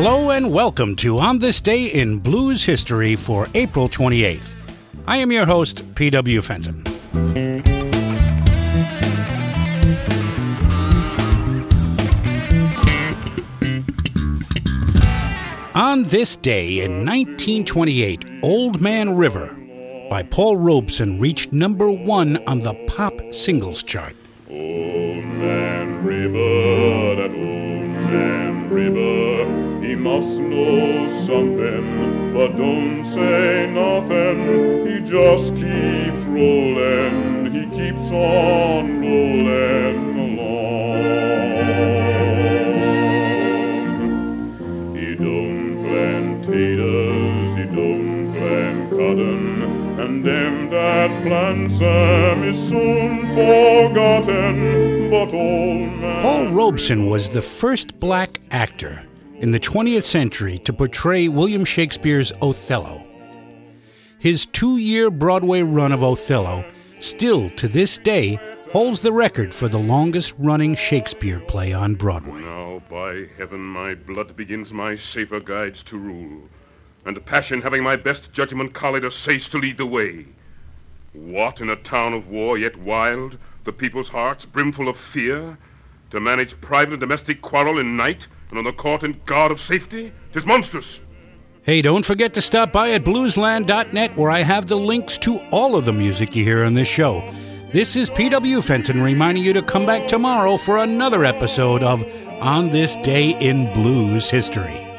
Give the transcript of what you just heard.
Hello and welcome to On This Day in Blues History for April 28th. I am your host, P.W. Fenton. On this day in 1928, Old Man River by Paul Robeson reached number 1 on the pop singles chart. Old Man River, that old man River, he must know something, but don't say nothing. He just keeps rolling, he keeps on rolling along. He don't plant taters, he don't plant cotton, and them that plants them is soon forgotten, but old man... Paul Robeson was the first black actor in the 20th century to portray William Shakespeare's Othello. His 2-year Broadway run of Othello still to this day holds the record for the longest-running Shakespeare play on Broadway. Now, by heaven, my blood begins my safer guides to rule, and passion having my best judgment collied essays to lead the way. What, in a town of war yet wild, the people's hearts brimful of fear, to manage private and domestic quarrel in night, and on the court and guard of safety? 'Tis monstrous. Hey, don't forget to stop by at bluesland.net where I have the links to all of the music you hear on this show. This is P.W. Fenton reminding you to come back tomorrow for another episode of On This Day in Blues History.